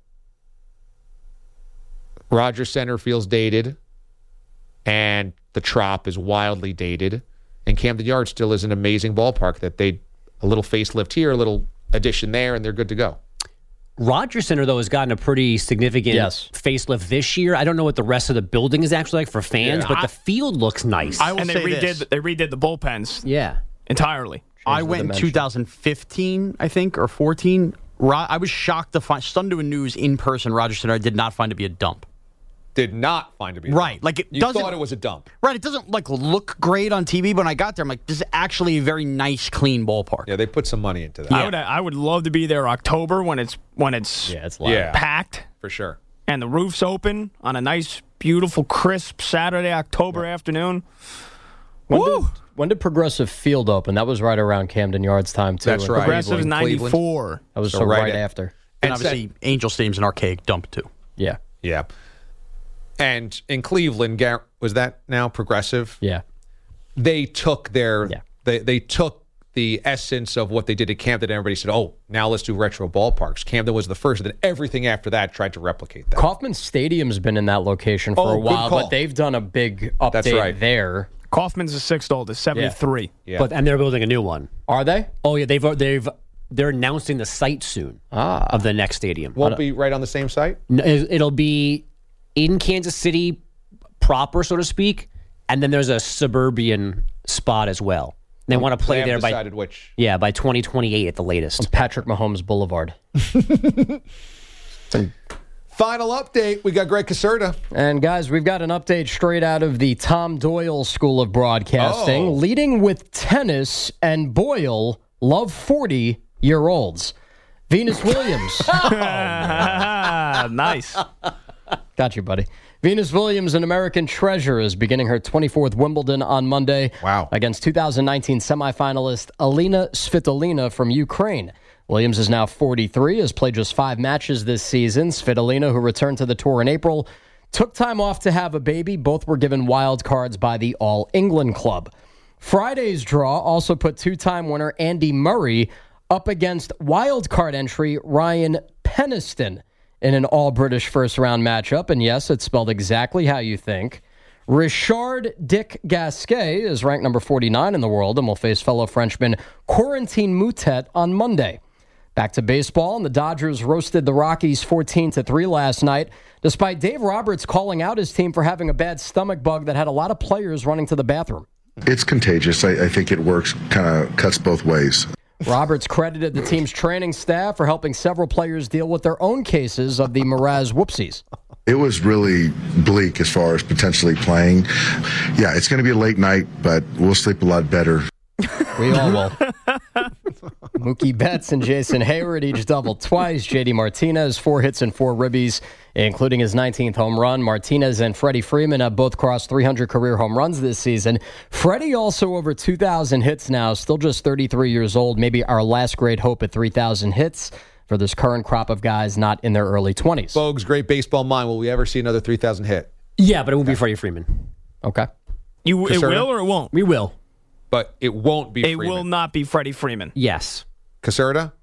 Rogers Center feels dated, and the Trop is wildly dated, and Camden Yards still is an amazing ballpark that they, a little facelift here, a little addition there, and they're good to go. Rogers Center, though, has gotten a pretty significant Yes. facelift this year. I don't know what the rest of the building is actually like for fans, Yeah. but I- the field looks nice. I will and they say redid this. they redid the bullpens yeah. entirely. I the went in dimension. two thousand fifteen, I think, or fourteen. Ro- I was shocked to find, stunned to a news in person, Rogers Center I did not find to be a dump. Did not find to be a Right. dump. Like it You doesn't, thought it was a dump. Right. It doesn't like look great on T V, but when I got there, I'm like, this is actually a very nice, clean ballpark. Yeah, they put some money into that. I would I would love to be there October when it's when it's Yeah, it's loud. Yeah. packed For sure. and the roof's open on a nice, beautiful, crisp Saturday, October afternoon. When Woo! did, when did Progressive Field open? That was right around Camden Yards time, too. That's in right. Progressive Cleveland. ninety-four. That was So so right right, at- after. And And obviously, Angel Stadium's an archaic dump, too. Yeah. Yeah. And in Cleveland, Gar- was that now Progressive? Yeah. They took their Yeah. they they took the essence of what they did at Camden. Everybody said, "Oh, now let's do retro ballparks." Camden was the first, and then everything after that tried to replicate that. Kauffman Stadium's been in that location for Oh, a good while, call. but they've done a big update That's right. there. Kaufman's the sixth oldest, seventy-three. Yeah. But and they're building a new one. Are they? Oh yeah, they've they've they're announcing the site soon Ah. of the next stadium. Won't be right on the same site. No, it- It'll be in Kansas City proper, so to speak, and then there's a suburban spot as well. They want to play They haven't there by decided which. yeah by twenty twenty-eight at the latest. Patrick Mahomes Boulevard. Final update: we got Greg Caserta. And guys, we've got an update straight out of the Tom Doyle School of Broadcasting, Oh. leading with tennis, and Boyle love forty-year-olds. Venus Williams. Nice. Got you, buddy. Venus Williams, an American treasure, is beginning her twenty-fourth Wimbledon on Monday. Wow. Against two thousand nineteen semifinalist Alina Svitolina from Ukraine. Williams is now forty-three, has played just five matches this season. Svitolina, who returned to the tour in April, took time off to have a baby. Both were given wild cards by the All England Club. Friday's draw also put two-time winner Andy Murray up against wild card entry Ryan Peniston in an all-British first-round matchup. And yes, it's spelled exactly how you think. Richard Dick Gasquet is ranked number forty-nine in the world and will face fellow Frenchman Corentin Moutet on Monday. Back to baseball, and the Dodgers roasted the Rockies fourteen to three last night, despite Dave Roberts calling out his team for having a bad stomach bug that had a lot of players running to the bathroom. It's contagious. I, I think it works, kind of cuts both ways. Roberts credited the team's training staff for helping several players deal with their own cases of the Mraz whoopsies. It was really bleak as far as potentially playing. Yeah, it's going to be a late night, but we'll sleep a lot better. We all will. Mookie Betts and Jason Hayward each doubled twice. J D Martinez, four hits and four ribbies, including his nineteenth home run. Martinez and Freddie Freeman have both crossed three hundred career home runs this season. Freddie also over two thousand hits now, still just thirty-three years old. Maybe our last great hope at three thousand hits for this current crop of guys not in their early twenties. Bogues, great baseball mind. Will we ever see another three thousand hit? Yeah, but it won't be Freddie Freeman. Okay. You it Caserta? will or it won't? We will. But it won't be It Freeman. will not be Freddie Freeman. Yes. Caserta?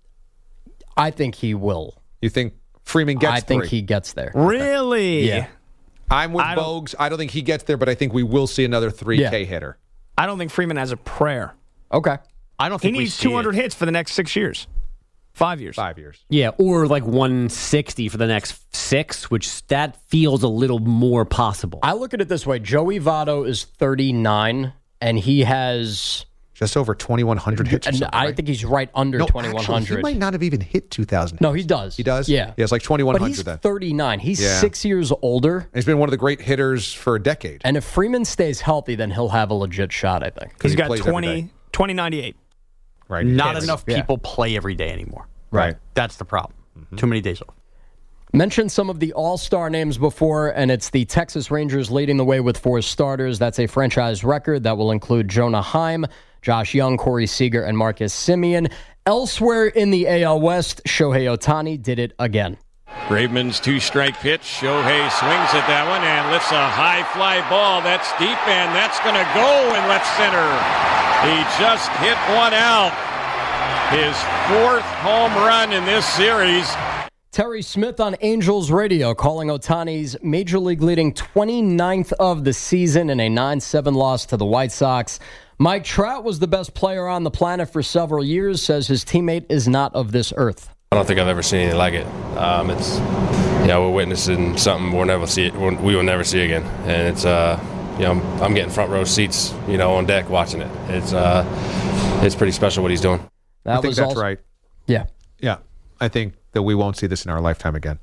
I think he will. You think Freeman gets I think three? he gets there. Really? Yeah. I'm with I don't- Bogues. I don't think he gets there, but I think we will see another three K Yeah. hitter. I don't think Freeman has a prayer. Okay. I don't He think we needs see two hundred it. hits for the next six years. Five years. Five years. Yeah, or like one sixty for the next six, which that feels a little more possible. I look at it this way. Joey Votto is thirty-nine, and he has... Just over twenty-one hundred hits or and something, I right? think he's right under No, twenty-one actually, hundred. he might not have even hit two thousand. No, he does. He does? Yeah. Yeah, it's like twenty-one But hundred he's then. thirty-nine. He's Yeah. six years older. And he's been one of the great hitters for a decade. And if Freeman stays healthy, then he'll have a legit shot, I think. He's he got plays every twenty, day. twenty ninety-eight. Right. Not Yes. enough Yeah. people play every day anymore. Right. That's the problem. Too many days off. Mentioned some of the all-star names before, and it's the Texas Rangers leading the way with four starters. That's a franchise record that will include Jonah Heim, Josh Young, Corey Seager, and Marcus Semien. Elsewhere in the A L West, Shohei Ohtani did it again. Graveman's two-strike pitch. Shohei swings at that one and lifts a high fly ball. That's deep, and that's going to go in left center. He just hit one out. His fourth home run in this series. Terry Smith on Angels Radio calling Ohtani's Major League leading twenty-ninth of the season in a nine seven loss to the White Sox. Mike Trout was the best player on the planet for several years, says his teammate is not of this earth. I don't think I've ever seen anything like it. Um, it's, yeah, we're witnessing something we'll never see. We will never see again, and it's, uh, you know, I'm, I'm getting front row seats, you know, on deck watching it. It's, uh, it's pretty special what he's doing. That I think was that's also, right. Yeah, yeah. I think that we won't see this in our lifetime again.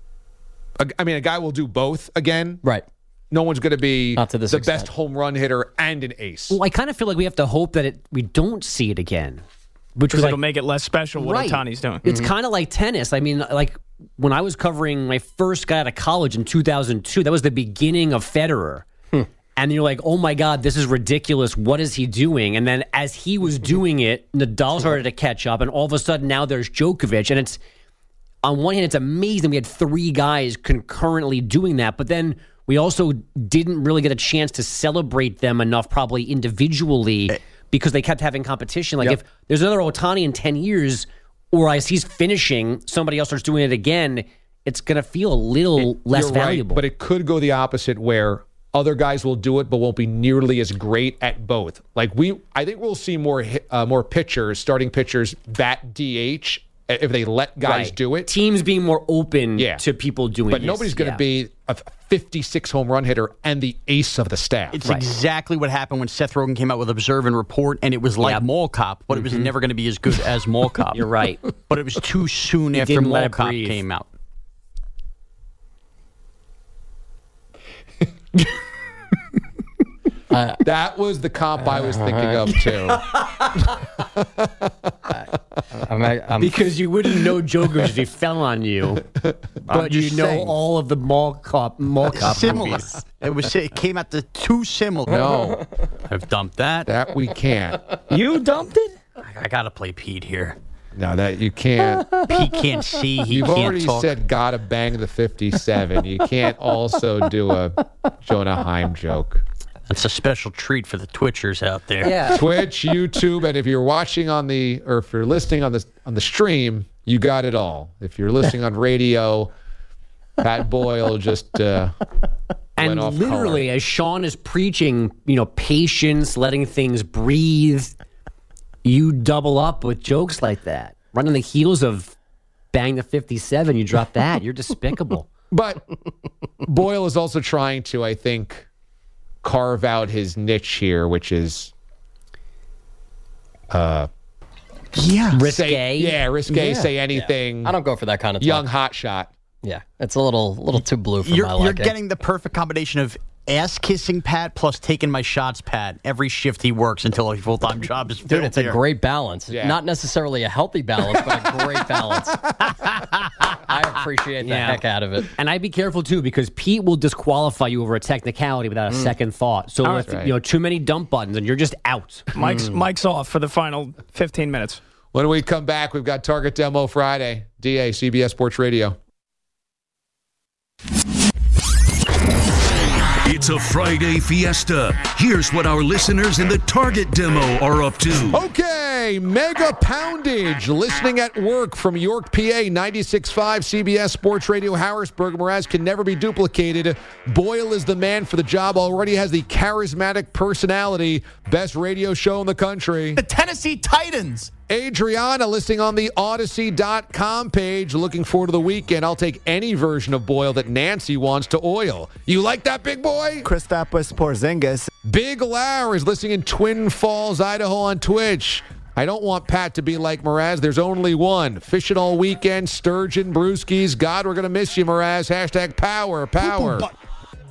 I mean, a guy will do both again. Right. No one's going to be Not to this the extent. best home run hitter and an ace. Well, I kind of feel like we have to hope that it, we don't see it again. Which Because was it'll like, make it less special what right. Ohtani's doing. It's Mhm. kind of like tennis. I mean, like when I was covering my first guy out of college in two thousand two, that was the beginning of Federer. Hmm. And you're like, oh my God, this is ridiculous. What is he doing? And then as he was doing it, Nadal started to catch up, and all of a sudden now there's Djokovic. And it's, on one hand, it's amazing we had three guys concurrently doing that, but then we also didn't really get a chance to celebrate them enough, probably individually, because they kept having competition. Like Yep. if there's another Ohtani in ten years, or as he's finishing, somebody else starts doing it again, it's going to feel a little It- less you're right, valuable. but it could go the opposite where other guys will do it but won't be nearly as great at both. Like we, I think we'll see more hit- uh, more pitchers, starting pitchers, bat D H if they let guys Right. do it. Teams being more open Yeah. to people doing it. But nobody's going to Yeah. be a fifty-six home run hitter and the ace of the staff. It's exactly what happened when Seth Rogen came out with Observe and Report, and it was like Yep. Mall Cop, but it was Mhm. never going to be as good as Mall Cop. You're right. But it was too soon He after didn't let Mall it Cop breathe. came out. Uh, that was the comp I was thinking of too. I'm, I'm, because you wouldn't know Djokovic if he fell on you, but you just know saying. all of the mall cop mall cop Similar. movies. It was. It came out the too similar. No. I've dumped that. That we can't. You dumped it? I, I got to play Pete here. No, that you can't. Pete can't see. He You've can't already talk. said gotta bang the fifty-seven. You can't also do a Jonah Heim joke. That's a special treat for the Twitchers out there. Yeah. Twitch, YouTube, and if you're watching on the or if you're listening on the on the stream, you got it all. If you're listening on radio, Pat Boyle just uh, And went off literally, color. as Sean is preaching, you know, patience, letting things breathe, you double up with jokes like that. Right on the heels of bang the fifty-seven, you drop that. You're despicable. But Boyle is also trying to, I think, carve out his niche here, which is uh, yeah, risque. Say, yeah, risque. Yeah. Say anything. I don't go for that kind of talk. Young hotshot. Yeah, it's a little little too blue for You're, my you're liking. getting the perfect combination of ass kissing Pat plus taking my shots Pat every shift he works until a full time job is Dude, filled it's a here. great balance. Yeah. Not necessarily a healthy balance, but a great balance. I appreciate the Yeah. heck out of it. And I'd be careful too, because Pete will disqualify you over a technicality without a second thought. So All if right. you know too many dump buttons, and you're just out. Mike's Mike's off for the final fifteen minutes. When we come back, we've got Target Demo Friday. D A, C B S Sports Radio. It's a Friday fiesta. Here's what our listeners in the Target Demo are up to. Okay, Mega Poundage, listening at work from York, P A, ninety-six point five C B S Sports Radio, Harrisburg. Mraz can never be duplicated. Boyle is the man for the job, already has the charismatic personality. Best radio show in the country. The Tennessee Titans. Adriana, listening on the Odyssey dot com page. Looking forward to the weekend. I'll take any version of Boyle that Nancy wants to oil. You like that, big boy? Kristaps Porzingis. Big Lauer is listening in Twin Falls, Idaho on Twitch. I don't want Pat to be like Mraz. There's only one. Fishing all weekend, sturgeon, brewskis. God, we're going to miss you, Mraz. Hashtag power, power.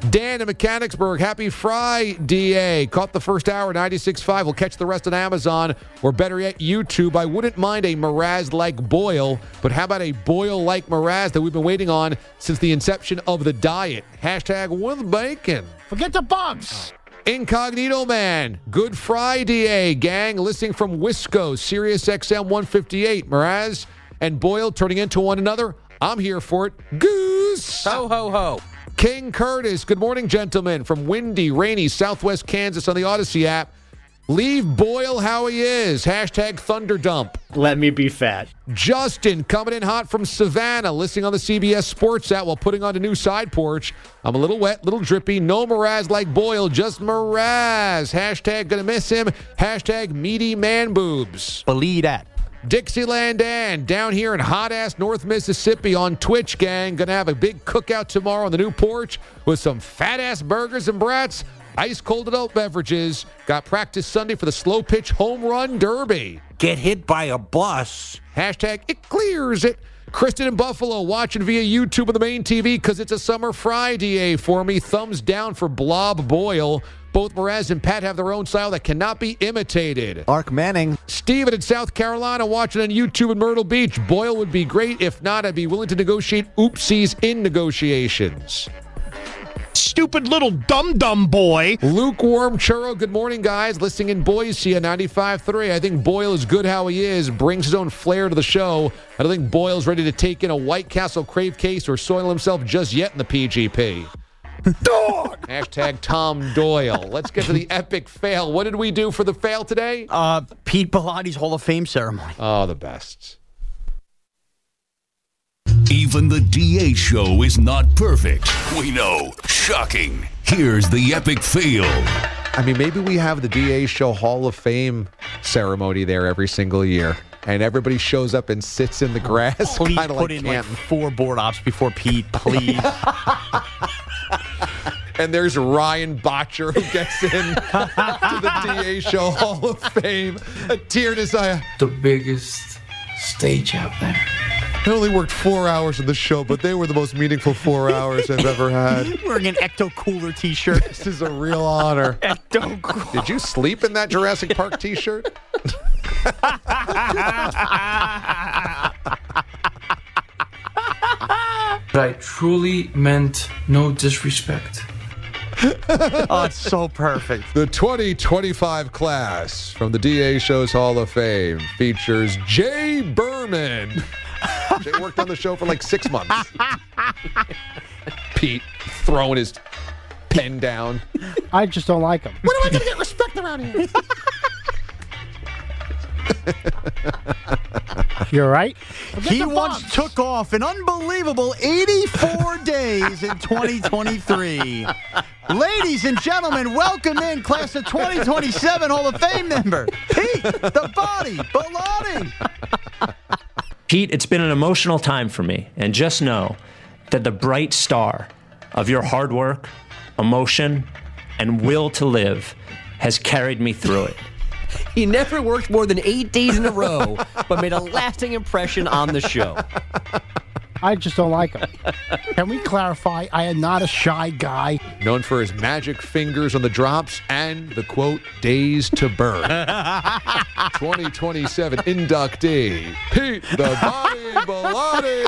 Dan in Mechanicsburg, happy Friday. Caught the first hour, ninety-six point five. We'll catch the rest on Amazon, or better yet, YouTube. I wouldn't mind a Mraz-like boil, but how about a boil-like Mraz that we've been waiting on since the inception of the diet? Hashtag with bacon. Forget the bugs. Incognito Man, good Friday, gang. Listening from Wisco, Sirius X M one fifty-eight. Mraz and boil turning into one another. I'm here for it. Goose. Ho, ho, ho. King Curtis, good morning, gentlemen, from windy, rainy southwest Kansas on the Odyssey app. Leave Boyle how he is. Hashtag Thunderdump. Let me be fat. Justin, coming in hot from Savannah, listening on the C B S Sports app while putting on a new side porch. I'm a little wet, little drippy. No Mraz like Boyle, just Mraz. Hashtag gonna miss him. Hashtag meaty man boobs. Believe that. Dixieland Dan, down here in hot-ass North Mississippi on Twitch, gang. Gonna have a big cookout tomorrow on the new porch with some fat-ass burgers and brats, ice-cold adult beverages. Got practice Sunday for the slow pitch home run derby. Get hit by a bus. Hashtag it clears it. Kristen in Buffalo watching via YouTube on the main T V because it's a summer Friday for me. Thumbs down for Blob Boyle. Both Mraz and Pat have their own style that cannot be imitated. Ark Manning. Steven in South Carolina watching on YouTube in Myrtle Beach. Boyle would be great. If not, I'd be willing to negotiate oopsies in negotiations. Stupid little dum-dum boy. Lukewarm Churro, good morning, guys. Listening in Boise at ninety-five point three. I think Boyle is good how he is. Brings his own flair to the show. I don't think Boyle's ready to take in a White Castle crave case or soil himself just yet in the P G P. Dog! Hashtag Tom Doyle. Let's get to the epic fail. What did we do for the fail today? Uh, Pete Bellatti's Hall of Fame ceremony. Oh, the best. Even the D A show is not perfect. We know. Shocking. Here's the epic fail. I mean, maybe we have the D A show Hall of Fame ceremony there every single year. And everybody shows up and sits in the grass. Please kind of put like in Canton. like four board ops before Pete, please. And there's Ryan Botcher who gets in to the D A show Hall of Fame. A tear in his eye. The biggest stage out there. I only worked four hours in the show, but they were the most meaningful four hours I've ever had. Wearing an Ecto Cooler t-shirt. This is a real honor. Ecto Cooler. Did you sleep in that Jurassic Park t-shirt? But I truly meant no disrespect. Oh, it's so perfect. The twenty twenty-five class from the D A Show's Hall of Fame features Jay Berman. Jay worked on the show for like six months. Pete throwing his pen down. I just don't like him. When am I going to get respect around here? You're right. He once took off an unbelievable eighty-four days in twenty twenty-three. Ladies and gentlemen, welcome in class of twenty twenty-seven Hall of Fame member, Pete the Body Bellotti. Pete, it's been an emotional time for me, and just know that the bright star of your hard work, emotion, and will to live has carried me through it. He never worked more than eight days in a row, but made a lasting impression on the show. I just don't like him. Can we clarify? I am not a shy guy. Known for his magic fingers on the drops and the quote, days to burn. twenty twenty-seven inductee, Pete the Body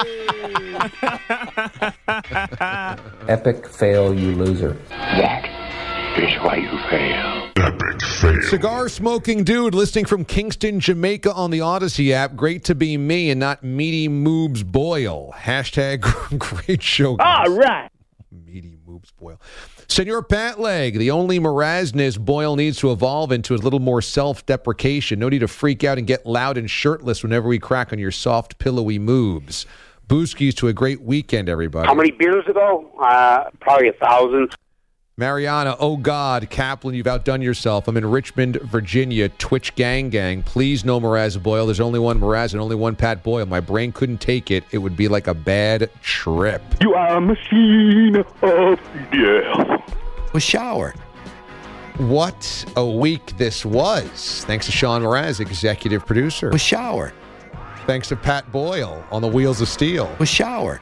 Bellotti. Epic fail, you loser. That is why you fail. Epic fail. Cigar smoking dude listening from Kingston, Jamaica on the Odyssey app. Great to be me and not Meaty Moobs Boyle. Hashtag great show. Guys. All right. Meaty Moobs Boyle. Senor Patleg, the only Marazness Boyle needs to evolve into is a little more self-deprecation. No need to freak out and get loud and shirtless whenever we crack on your soft, pillowy moves. Booskies to a great weekend, everybody. How many beers ago? Uh, probably a thousand. Mariana, oh God, Kaplan, you've outdone yourself. I'm in Richmond, Virginia, Twitch Gang Gang. Please no Mraz Boyle. There's only one Mraz and only one Pat Boyle. My brain couldn't take it. It would be like a bad trip. You are a machine of death. Was showered. What a week this was. Thanks to Sean Mraz, executive producer. Was showered. Thanks to Pat Boyle on the Wheels of Steel. Was showered.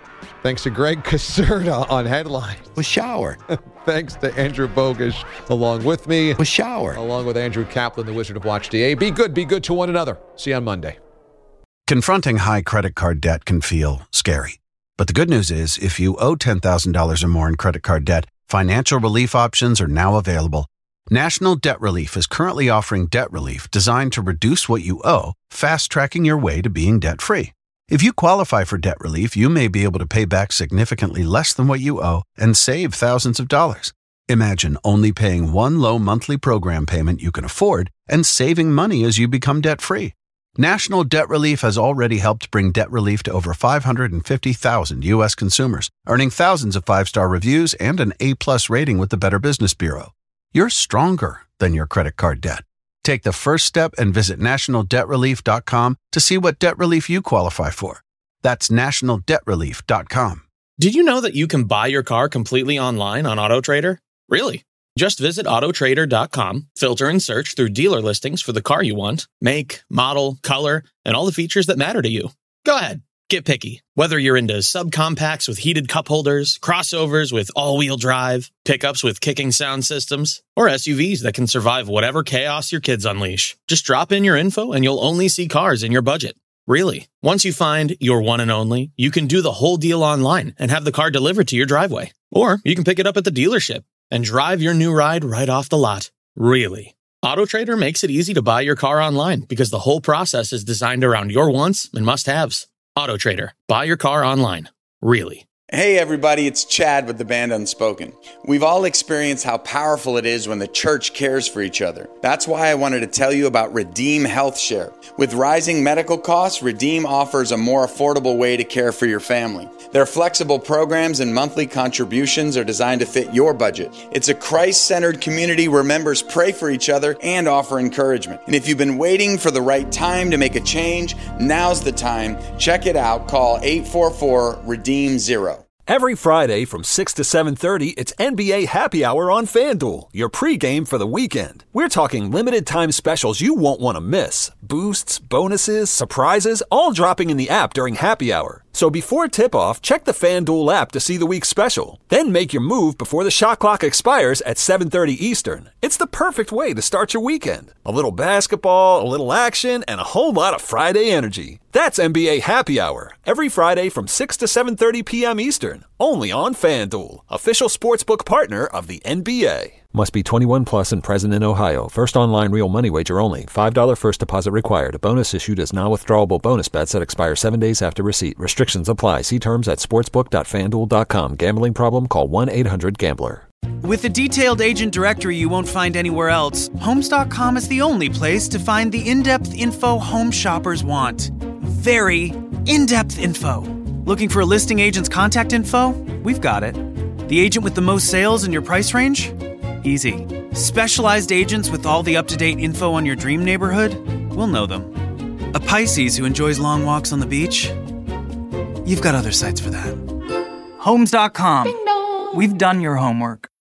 Thanks to Greg Caserta on Headlines. With shower. Thanks to Andrew Bogish along with me. With shower. Along with Andrew Kaplan, the Wizard of Watch D A. Be good, be good to one another. See you on Monday. Confronting high credit card debt can feel scary. But the good news is, if you owe ten thousand dollars or more in credit card debt, financial relief options are now available. National Debt Relief is currently offering debt relief designed to reduce what you owe, fast-tracking your way to being debt-free. If you qualify for debt relief, you may be able to pay back significantly less than what you owe and save thousands of dollars. Imagine only paying one low monthly program payment you can afford and saving money as you become debt-free. National Debt Relief has already helped bring debt relief to over five hundred fifty thousand U S consumers, earning thousands of five-star reviews and an A-plus rating with the Better Business Bureau. You're stronger than your credit card debt. Take the first step and visit national debt relief dot com to see what debt relief you qualify for. That's national debt relief dot com. Did you know that you can buy your car completely online on AutoTrader? Really? Just visit auto trader dot com, filter and search through dealer listings for the car you want, make, model, color, and all the features that matter to you. Go ahead, get picky. Whether you're into subcompacts with heated cup holders, crossovers with all-wheel drive, pickups with kicking sound systems, or S U Vs that can survive whatever chaos your kids unleash. Just drop in your info and you'll only see cars in your budget. Really. Once you find your one and only, you can do the whole deal online and have the car delivered to your driveway. Or you can pick it up at the dealership and drive your new ride right off the lot. Really. AutoTrader makes it easy to buy your car online because the whole process is designed around your wants and must-haves. AutoTrader. Buy your car online. Really. Hey everybody, it's Chad with the band Unspoken. We've all experienced how powerful it is when the church cares for each other. That's why I wanted to tell you about Redeem Health Share. With rising medical costs, Redeem offers a more affordable way to care for your family. Their flexible programs and monthly contributions are designed to fit your budget. It's a Christ-centered community where members pray for each other and offer encouragement. And if you've been waiting for the right time to make a change, now's the time. Check it out. Call eight four four, redeem zero. Every Friday from six to seven thirty, it's N B A Happy Hour on FanDuel, your pregame for the weekend. We're talking limited time specials you won't want to miss. Boosts, bonuses, surprises, all dropping in the app during Happy Hour. So before tip-off, check the FanDuel app to see the week's special. Then make your move before the shot clock expires at seven thirty Eastern. It's the perfect way to start your weekend. A little basketball, a little action, and a whole lot of Friday energy. That's N B A Happy Hour, every Friday from six to seven thirty p.m. Eastern, only on FanDuel, official sportsbook partner of the N B A. Must be twenty-one plus and present in Ohio. First online real money wager only. five dollars first deposit required. A bonus issued as non-withdrawable bonus bets that expire seven days after receipt. Restrictions apply. See terms at sportsbook dot fan duel dot com. Gambling problem? Call one eight hundred gambler. With a detailed agent directory you won't find anywhere else, Homes dot com is the only place to find the in-depth info home shoppers want. Very in-depth info. Looking for a listing agent's contact info? We've got it. The agent with the most sales in your price range? Easy. Specialized agents with all the up-to-date info on your dream neighborhood? We'll know them. A Pisces who enjoys long walks on the beach? You've got other sites for that. Homes dot com. We've done your homework.